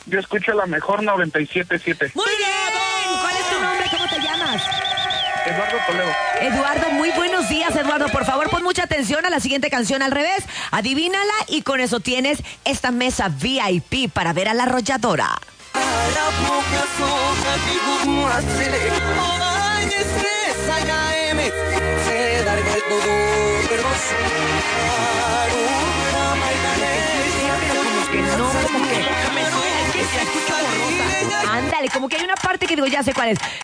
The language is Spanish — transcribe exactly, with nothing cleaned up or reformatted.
Yo escucho la mejor noventa y siete punto siete. Muy bien. ¿Cuál es tu nombre? ¿Cómo te llamas? Eduardo Toledo. Eduardo, muy buenos días, Eduardo. Por favor, pon mucha atención a la siguiente canción al revés. Adivínala y con eso tienes esta mesa V I P para ver a la arrolladora. No, como que, es que se escucha borrosa. Ándale, como que hay una parte que digo, ya sé cuál es.